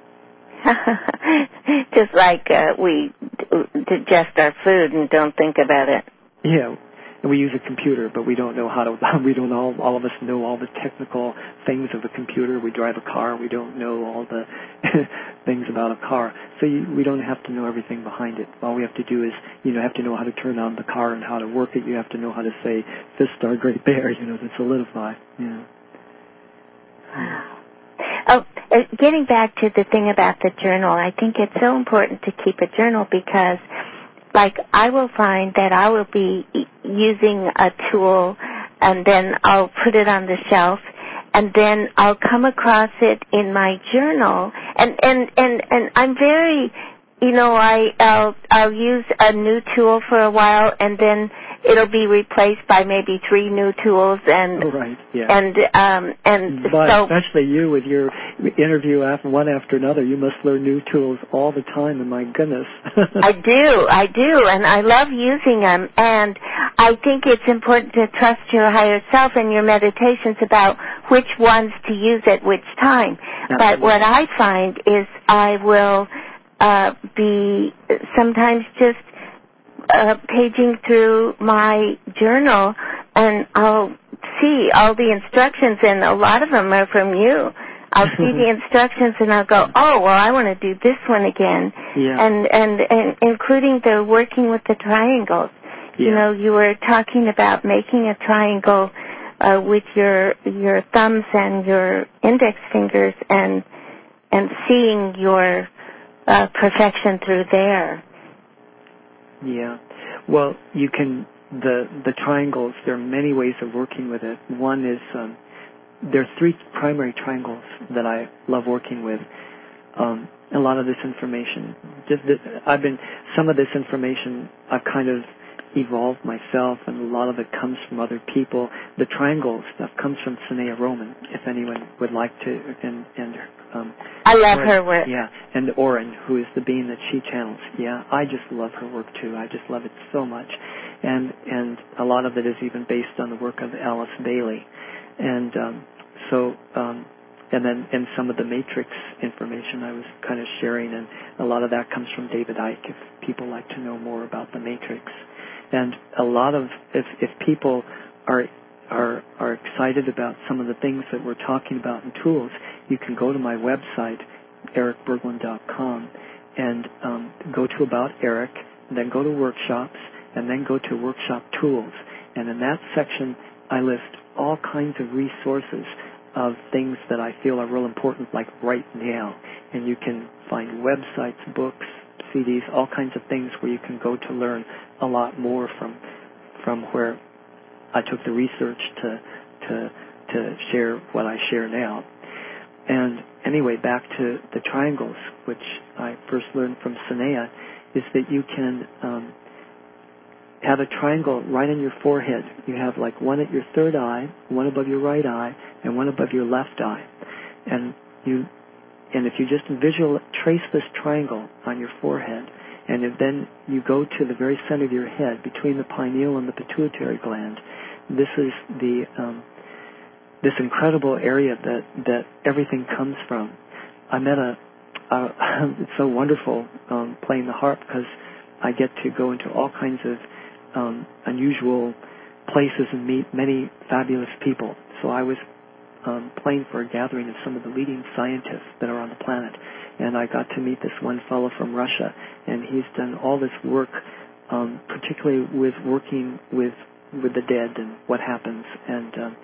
Just like uh, we digest our food and don't think about it. Yeah, and we use a computer, but we don't know how to. We don't all. All of us know all the technical things of a computer. We drive a car. We don't know all the things about a car. So you, we don't have to know everything behind it. All we have to do is, you know, have to know how to turn on the car and how to work it. You have to know how to say fifth star Great Bear, you know, to solidify. Yeah. Wow. Oh, uh, getting back to the thing about the journal, I think it's so important to keep a journal because, like, I will find that I will be using a tool and then I'll put it on the shelf and then I'll come across it in my journal and, and, and, and I'm very you know, I, I'll, I'll use a new tool for a while, and then it'll be replaced by maybe three new tools, and oh, right, yeah. and um, and but so especially you with your interview after one after another, you must learn new tools all the time. And my goodness, I do, I do, and I love using them. And I think it's important to trust your higher self and your meditations about which ones to use at which time. Absolutely. But what I find is I will uh, be sometimes just uh, paging through my journal, and I'll see all the instructions, and a lot of them are from you. I'll see the instructions, and I'll go, oh, well, I want to do this one again, yeah. and, and and including the working with the triangles. Yeah. You know, you were talking about making a triangle uh, with your your thumbs and your index fingers, and and seeing your uh, perfection through there. Yeah. Well, you can, the the triangles, there are many ways of working with it. One is, um, there are three primary triangles that I love working with. Um, a lot of this information, just this, I've been, some of this information I've kind of evolved myself, and a lot of it comes from other people. The triangle stuff comes from Sanaya Roman, if anyone would like to, and, and um, I love Oren, her work. Yeah, and Oren, who is the being that she channels. Yeah, I just love her work too. I just love it so much, and and a lot of it is even based on the work of Alice Bailey, and um, so um, and then and some of the matrix information I was kind of sharing, and a lot of that comes from David Icke. If people like to know more about the matrix, and a lot of if if people are are are excited about some of the things that we're talking about in tools, you can go to my website, eric berglund dot com, and um, go to About Eric, and then go to Workshops, and then go to Workshop Tools. And in that section, I list all kinds of resources of things that I feel are real important, like right now. And you can find websites, books, C Ds, all kinds of things where you can go to learn a lot more from from where I took the research to to to share what I share now. And anyway, back to the triangles, which I first learned from Sanaya, is that you can um, have a triangle right in your forehead. You have like one at your third eye, one above your right eye, and one above your left eye. And you, and if you just visual trace this triangle on your forehead, and if then you go to the very center of your head, between the pineal and the pituitary gland, this is the um, this incredible area that, that everything comes from. I met a, uh, it's so wonderful um, playing the harp, because I get to go into all kinds of um, unusual places and meet many fabulous people. So I was um, playing for a gathering of some of the leading scientists that are on the planet, and I got to meet this one fellow from Russia, and he's done all this work, um, particularly with working with with the dead and what happens. And um,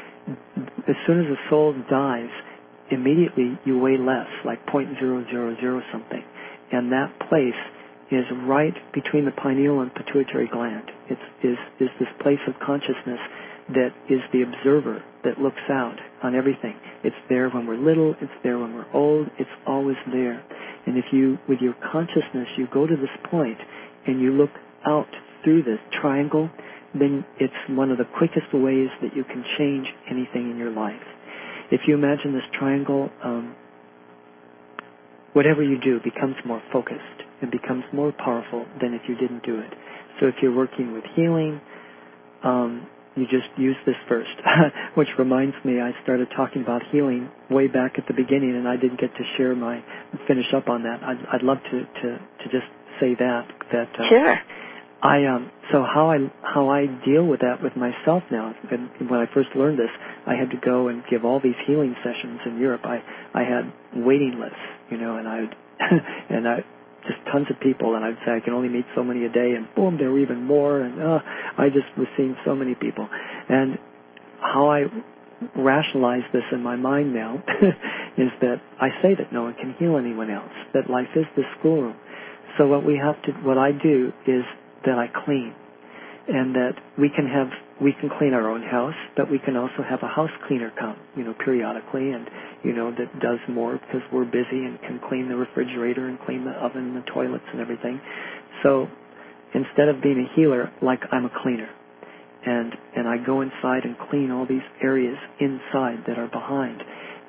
as soon as the soul dies, immediately you weigh less, like zero point zero zero zero something. And that place is right between the pineal and pituitary gland. It's is, is this place of consciousness that is the observer that looks out on everything. It's there when we're little, it's there when we're old, it's always there. And if you, with your consciousness, you go to this point and you look out through this triangle, then it's one of the quickest ways that you can change anything in your life. If you imagine this triangle, um, whatever you do becomes more focused and becomes more powerful than if you didn't do it. So if you're working with healing, um, you just use this first, which reminds me, I started talking about healing way back at the beginning, and I didn't get to share my, finish up on that. I'd, I'd love to, to, to just say that. that uh, Sure. I um so how I how I deal with that with myself now. And when I first learned this, I had to go and give all these healing sessions in Europe. I I had waiting lists, you know, and I would and I just tons of people, and I'd say I can only meet so many a day, and boom, there were even more, and uh, I just was seeing so many people. And how I rationalize this in my mind now is that I say that no one can heal anyone else, that life is the schoolroom. So what we have to, what I do is that I clean, and that we can have we can clean our own house, but we can also have a house cleaner come, you know, periodically, and, you know, that does more because we're busy and can clean the refrigerator and clean the oven and the toilets and everything. So instead of being a healer, like I'm a cleaner, and and I go inside and clean all these areas inside that are behind,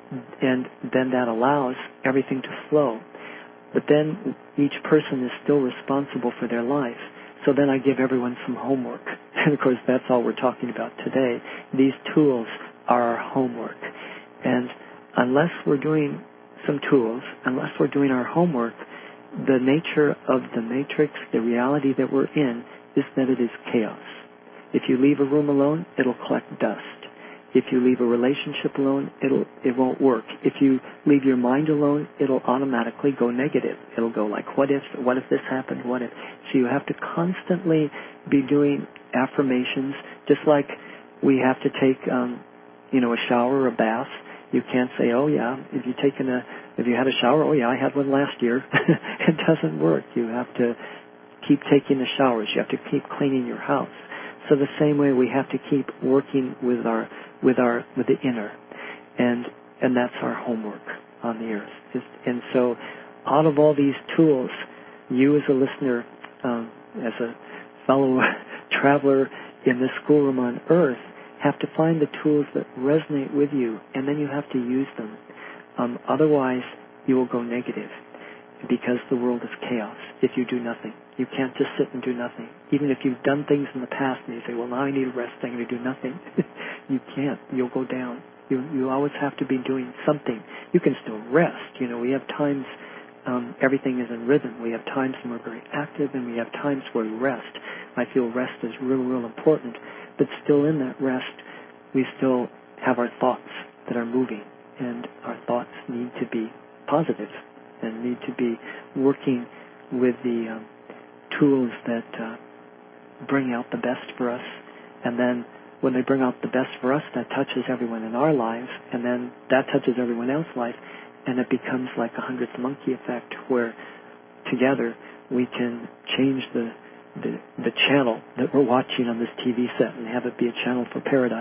and then that allows everything to flow. But then each person is still responsible for their life. So then I give everyone some homework. And, of course, that's all we're talking about today. These tools are our homework. And unless we're doing some tools, unless we're doing our homework, the nature of the matrix, the reality that we're in, is that it is chaos. If you leave a room alone, it'll collect dust. If you leave a relationship alone, it'll it won't work. If you leave your mind alone, it'll automatically go negative. It'll go like, what if, what if this happened, what if? So you have to constantly be doing affirmations, just like we have to take, um, you know, a shower or a bath. You can't say, oh yeah, if you taken a, if you had a shower, oh yeah, I had one last year. It doesn't work. You have to keep taking the showers. You have to keep cleaning your house. So the same way we have to keep working with our with our with the inner, and and that's our homework on the earth. And so, out of all these tools, you as a listener, um, as a fellow traveler in this schoolroom on earth, have to find the tools that resonate with you, and then you have to use them. Um, otherwise, you will go negative, because the world is chaos if you do nothing. You can't just sit and do nothing. Even if you've done things in the past and you say, well, now I need a rest, I'm going to do nothing. You can't. You'll go down. You you always have to be doing something. You can still rest. You know, we have times, um, everything is in rhythm. We have times when we're very active, and we have times where we rest. I feel rest is real, real important. But still in that rest, we still have our thoughts that are moving, and our thoughts need to be positive and need to be working with the um, tools that uh, bring out the best for us. And then when they bring out the best for us, that touches everyone in our lives, and then that touches everyone else's life, and it becomes like a hundredth monkey effect, where together we can change the, the the channel that we're watching on this T V set and have it be a channel for paradise.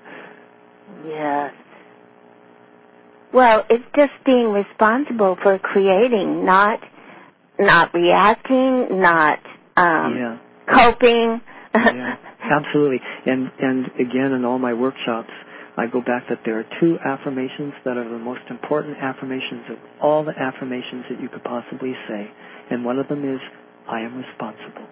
Yes. Well, it's just being responsible for creating, not not reacting, not um, yeah. coping. Yeah, absolutely. And and again, in all my workshops, I go back that there are two affirmations that are the most important affirmations of all the affirmations that you could possibly say. And one of them is, I am responsible.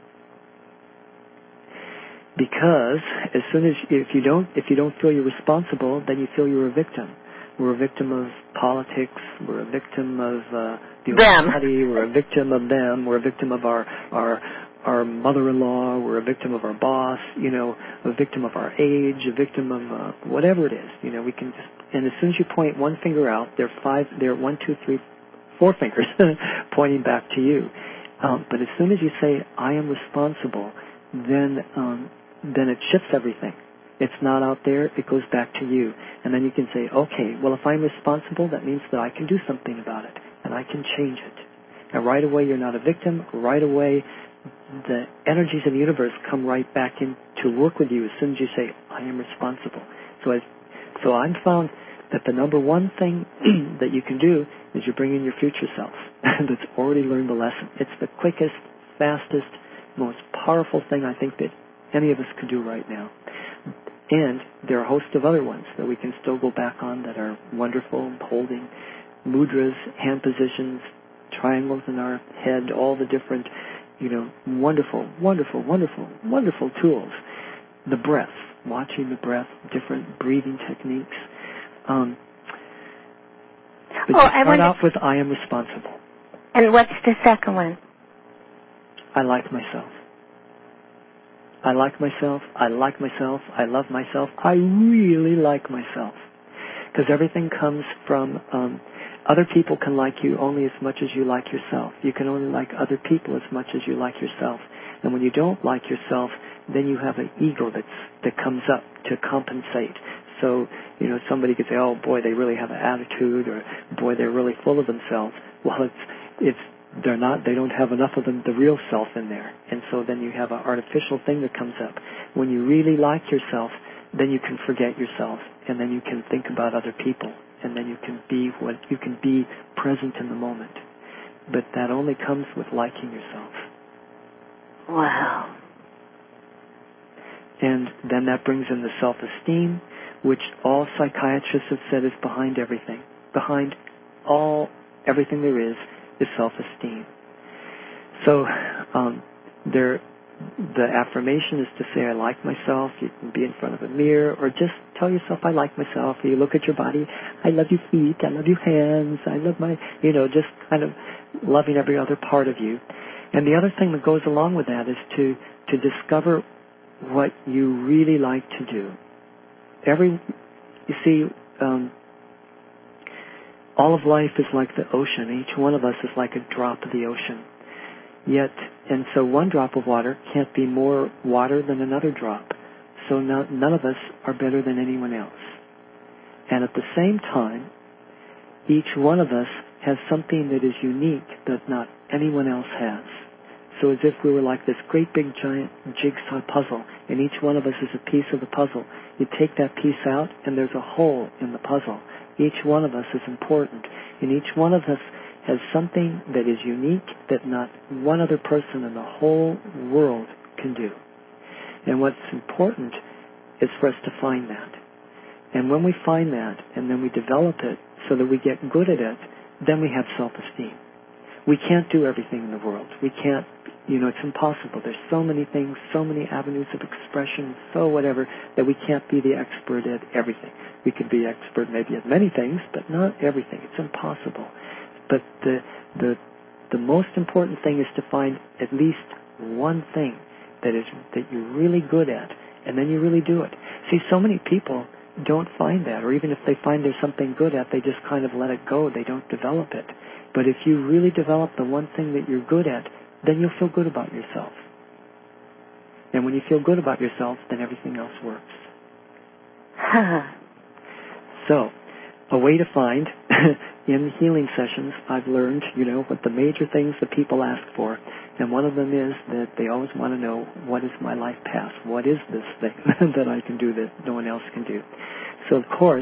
Because as soon as if you don't if you don't feel you're responsible, then you feel you're a victim. We're a victim of politics. We're a victim of uh, the party. We're a victim of them. We're a victim of our our our mother-in-law. We're a victim of our boss. You know, a victim of our age. A victim of uh, whatever it is. You know, we can just. And as soon as you point one finger out, there are five. There are one, two, three, four fingers pointing back to you. Um, but as soon as you say, "I am responsible," then um, then it shifts everything. It's not out there. It goes back to you. And then you can say, okay, well, if I'm responsible, that means that I can do something about it, and I can change it. And right away, you're not a victim. Right away, the energies of the universe come right back in to work with you as soon as you say, I am responsible. So I, so I've found that the number one thing that you can do is you bring in your future self that's already learned the lesson. It's the quickest, fastest, most powerful thing I think that any of us could do right now. And there are a host of other ones that we can still go back on that are wonderful, holding mudras, hand positions, triangles in our head, all the different, you know, wonderful, wonderful, wonderful, wonderful tools. The breath, watching the breath, different breathing techniques. Um, but oh, you I start wonder... off with, I am responsible. And what's the second one? I like myself. I like myself, I like myself, I love myself, I really like myself. Because everything comes from, um, other people can like you only as much as you like yourself. You can only like other people as much as you like yourself. And when you don't like yourself, then you have an ego that's, that comes up to compensate. So, you know, somebody could say, oh boy, they really have an attitude, or boy, they're really full of themselves. Well, it's, it's they're not, they don't have enough of them, the real self in there. And so then you have an artificial thing that comes up. When you really like yourself, then you can forget yourself, and then you can think about other people, and then you can be what you can be present in the moment. But that only comes with liking yourself. Wow. And then that brings in the self-esteem, which all psychiatrists have said is behind everything. Behind all, everything there is, is self-esteem. So um, there, the affirmation is to say, I like myself. You can be in front of a mirror, or just tell yourself, I like myself. Or you look at your body, I love your feet, I love your hands, I love my, you know, just kind of loving every other part of you. And the other thing that goes along with that is to, to discover what you really like to do. Every, you see, um, all of life is like the ocean. Each one of us is like a drop of the ocean. Yet, and so one drop of water can't be more water than another drop. So no, none of us are better than anyone else. And at the same time, each one of us has something that is unique that not anyone else has. So as if we were like this great big giant jigsaw puzzle, and each one of us is a piece of the puzzle. You take that piece out, and there's a hole in the puzzle. Each one of us is important, and each one of us has something that is unique that not one other person in the whole world can do. And what's important is for us to find that. And when we find that, and then we develop it so that we get good at it, then we have self-esteem. We can't do everything in the world. We can't, you know, it's impossible. There's so many things, so many avenues of expression, so whatever, that we can't be the expert at everything. We could be expert maybe at many things, but not everything. It's impossible. But the the the most important thing is to find at least one thing that is that you're really good at, and then you really do it. See, so many people don't find that, or even if they find there's something good at, they just kind of let it go. They don't develop it. But if you really develop the one thing that you're good at, then you'll feel good about yourself. And when you feel good about yourself, then everything else works. So, a way to find, in healing sessions, I've learned, you know, what the major things that people ask for. And one of them is that they always want to know, what is my life path? What is this thing that I can do that no one else can do? So, of course,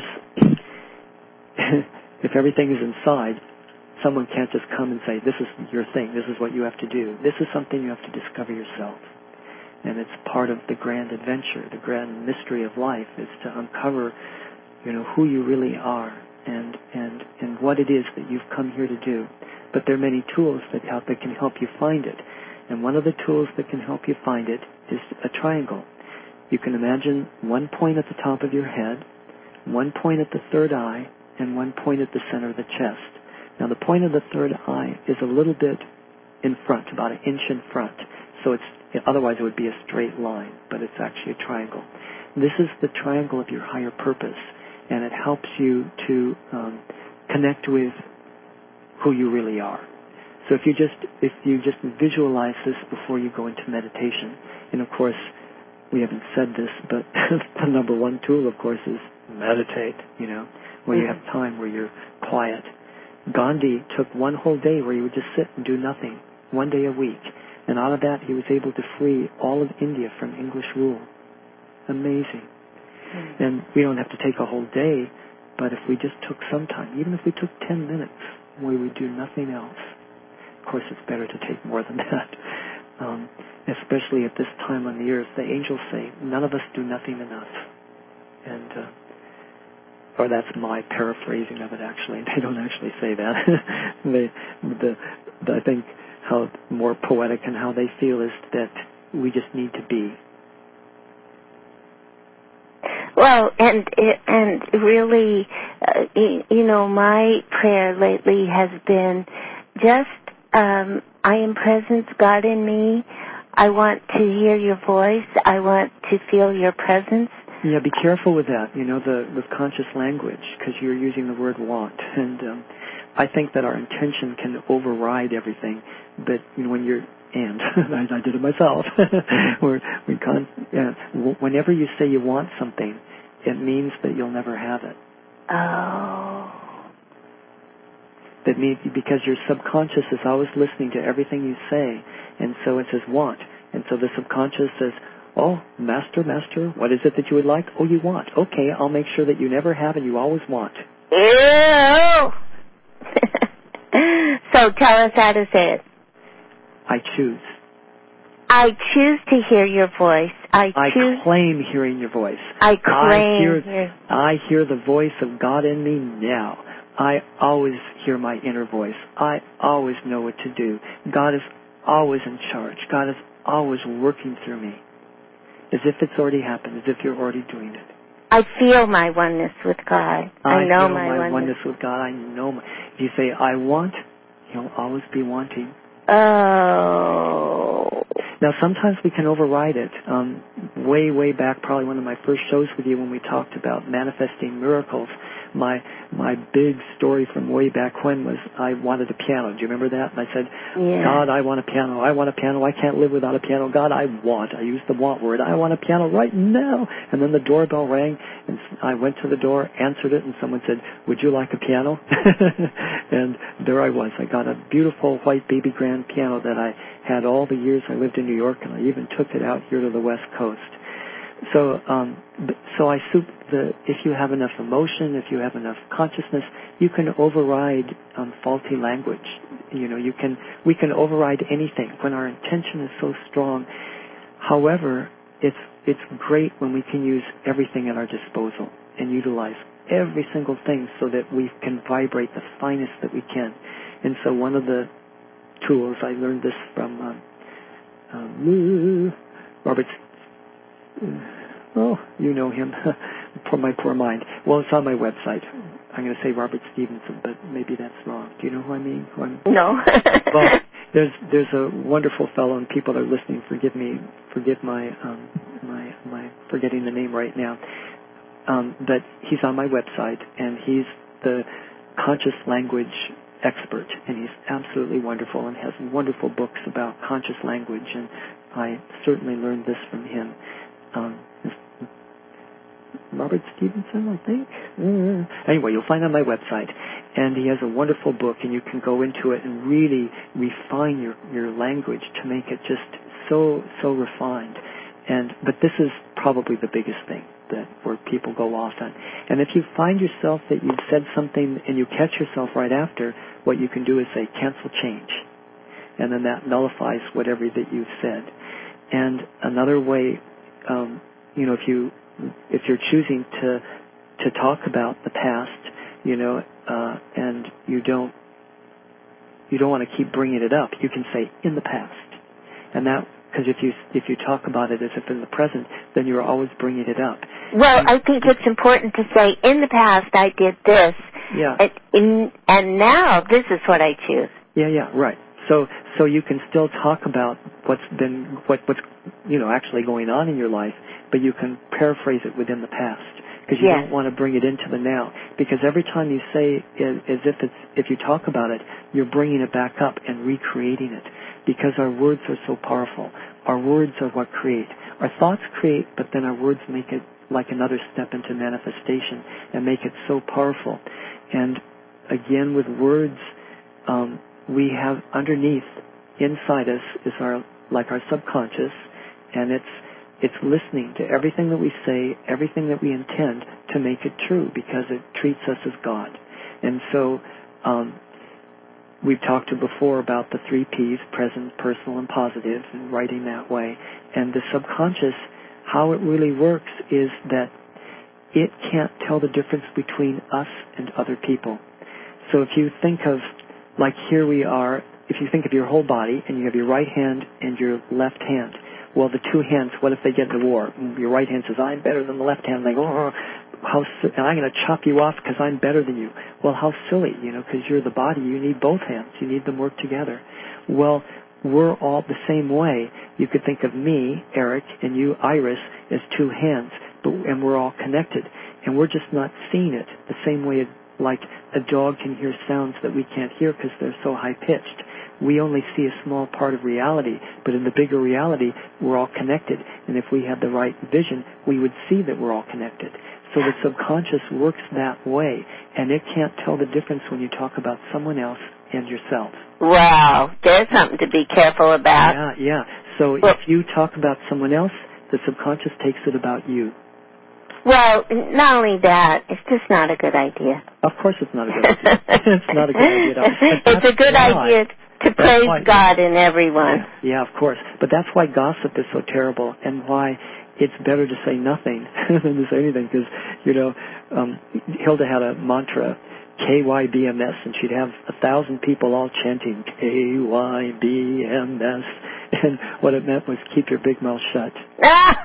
if everything is inside, someone can't just come and say, this is your thing, this is what you have to do. This is something you have to discover yourself. And it's part of the grand adventure, the grand mystery of life, is to uncover, you know, who you really are and, and, and what it is that you've come here to do. But there are many tools that help, that can help you find it. And one of the tools that can help you find it is a triangle. You can imagine one point at the top of your head, one point at the third eye, and one point at the center of the chest. Now, the point of the third eye is a little bit in front, about an inch in front. So it's, otherwise it would be a straight line, but it's actually a triangle. This is the triangle of your higher purpose, and it helps you to um, connect with who you really are. So if you just if you just visualize this before you go into meditation, and of course we haven't said this, but the number one tool, of course, is meditate. You know, where you have time, where you're quiet. Gandhi took one whole day where he would just sit and do nothing, one day a week. And out of that, he was able to free all of India from English rule. Amazing. Mm. And we don't have to take a whole day, but if we just took some time, even if we took ten minutes, where we do nothing else, of course it's better to take more than that, um, especially at this time on the earth. The angels say, none of us do nothing enough. And... Uh, Or that's my paraphrasing of it, actually. They don't actually say that. they, the, the, I think how more poetic and how they feel is that we just need to be. Well, and and really, uh, you know, my prayer lately has been just, um, I am presence, God in me. I want to hear your voice. I want to feel your presence. Yeah, be careful with that, you know, the with conscious language, because you're using the word want. And um, I think that our intention can override everything. But, you know, when you're, and I, I did it myself, where we can't, yeah, whenever you say you want something, it means that you'll never have it. Oh. That means because your subconscious is always listening to everything you say, and so it says want. And so the subconscious says, oh, master, master, what is it that you would like? Oh, you want. Okay, I'll make sure that you never have and you always want. Ew! So tell us how to say it. I choose. I choose to hear your voice. I choose. I claim hearing your voice. I claim. I hear, your... I hear the voice of God in me now. I always hear my inner voice. I always know what to do. God is always in charge. God is always working through me. As if it's already happened, as if you're already doing it. I feel my oneness with God. I, I know feel my, my oneness. oneness with God. I know my... If you say, I want, He'll always be wanting. Oh. Now, sometimes we can override it. Um, way, way back, probably one of my first shows with you when we talked about manifesting miracles, my my big story from way back when was I wanted a piano. Do you remember that? And I said, yeah. God, I want a piano. I want a piano. I can't live without a piano. God, I want. I used the want word. I want a piano right now. And then the doorbell rang, and I went to the door, answered it, and someone said, would you like a piano? And there I was. I got a beautiful white baby grand piano that I had all the years I lived in New York, and I even took it out here to the West Coast. So, um, so I soup the. If you have enough emotion, if you have enough consciousness, you can override um, faulty language. You know, you can. We can override anything when our intention is so strong. However, it's it's great when we can use everything at our disposal and utilize every single thing so that we can vibrate the finest that we can. And so, one of the tools I learned this from um, um, Robert. Oh, you know him. Poor my poor mind. Well, it's on my website. I'm going to say Robert Stevenson, but maybe that's wrong. Do you know who I mean? Who I'm... No. Well, there's there's a wonderful fellow, and people that are listening, forgive me, forgive my um, my my forgetting the name right now. Um, but he's on my website, and he's the conscious language expert, and he's absolutely wonderful and has wonderful books about conscious language, and I certainly learned this from him. Um, Robert Stevenson, I think. Uh, anyway, you'll find it on my website, and he has a wonderful book, and you can go into it and really refine your, your language to make it just so so refined. And but this is probably the biggest thing that where people go off on. And if you find yourself that you've said something and you catch yourself right after, what you can do is say cancel change, and then that nullifies whatever that you've said. And another way. Um, you know, if you if you're choosing to to talk about the past, you know, uh, and you don't you don't want to keep bringing it up, you can say in the past, and that because if you if you talk about it as if in the present, then you're always bringing it up. Well, and, I think it's important to say in the past I did this, yeah, and, in, and now this is what I choose. Yeah, yeah, right. So so you can still talk about what's been what what's you know actually going on in your life, but you can paraphrase it within the past because you yes. don't want to bring it into the now. Because every time you say it, as if it's if you talk about it, you're bringing it back up and recreating it. Because our words are so powerful. Our words are what create. Our thoughts create, but then our words make it like another step into manifestation and make it so powerful. And again, with words. Um, we have underneath, inside us, is our like our subconscious, and it's it's listening to everything that we say, everything that we intend to make it true, because it treats us as God. And so, um, we've talked to before about the three P's: present, personal, and positive, and writing that way. And the subconscious, how it really works is that it can't tell the difference between us and other people. So if you think of like here we are, if you think of your whole body and you have your right hand and your left hand, well, the two hands, what if they get into war? Your right hand says, I'm better than the left hand. And they go, oh, how, and I'm going to chop you off because I'm better than you. Well, how silly, you know, because you're the body. You need both hands. You need them work together. Well, we're all the same way. You could think of me, Eric, and you, Iris, as two hands, but and we're all connected. And we're just not seeing it the same way like a dog can hear sounds that we can't hear because they're so high-pitched. we only see a small part of reality, but in the bigger reality, we're all connected. And if we had the right vision, we would see that we're all connected. So the subconscious works that way, and it can't tell the difference when you talk about someone else and yourself. Wow, there's something to be careful about. Yeah, yeah. So well, if you talk about someone else, the subconscious takes it about you. Well, not only that, it's just not a good idea. Of course it's not a good idea. It's not a good idea at all. It's a good why. idea to praise why, God in everyone. Yeah, yeah, of course. But that's why gossip is so terrible, and why it's better to say nothing than to say anything, because, you know, um, Hilda had a mantra, K Y B M S, and she'd have a thousand people all chanting K Y B M S, and what it meant was keep your big mouth shut. Well,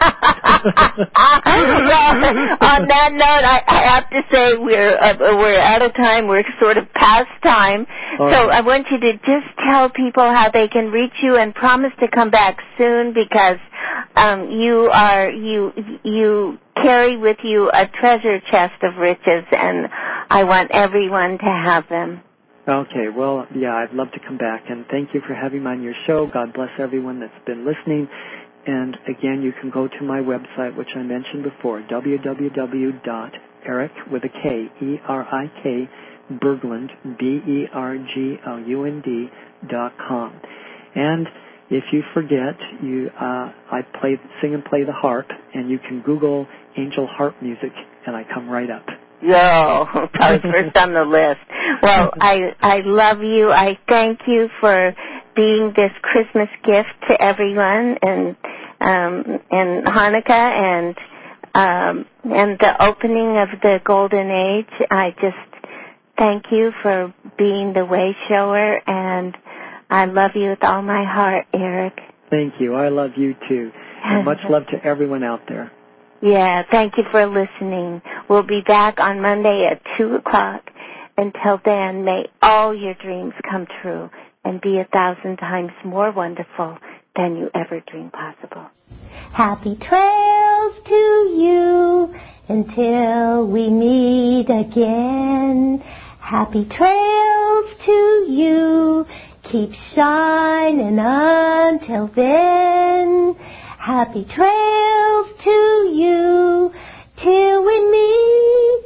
on that note, I, I have to say we're uh, we're out of time. We're sort of past time. All so right. I want you to just tell people how they can reach you, and promise to come back soon, because um, you are you you carry with you a treasure chest of riches, and I want everyone to have them. Okay, well, yeah, I'd love to come back, and thank you for having me on your show. God bless everyone that's been listening. And again, you can go to my website, which I mentioned before, w w w dot eric with a K, E R I K, Berglund, B E R G L U N D dot com. And if you forget, you, uh, I play, sing and play the harp, and you can Google angel harp music, and I come right up. Yo, I was first on the list. Well, I I love you. I thank you for being this Christmas gift to everyone, and um, and Hanukkah, and um, and the opening of the Golden Age. I just thank you for being the way shower, and I love you with all my heart, Eric. Thank you. I love you too. And much love to everyone out there. Yeah, thank you for listening. We'll be back on Monday at two o'clock. Until then, may all your dreams come true and be a thousand times more wonderful than you ever dreamed possible. Happy trails to you until we meet again. Happy trails to you. Keep shining until then. Happy trails to you till we meet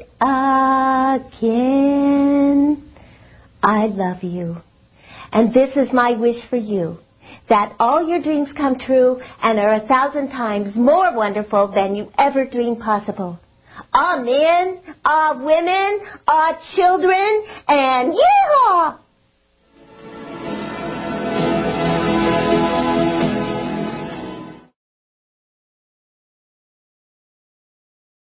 again. I love you. And this is my wish for you, that all your dreams come true and are a thousand times more wonderful than you ever dreamed possible. All men, all women, all children, and yeehaw!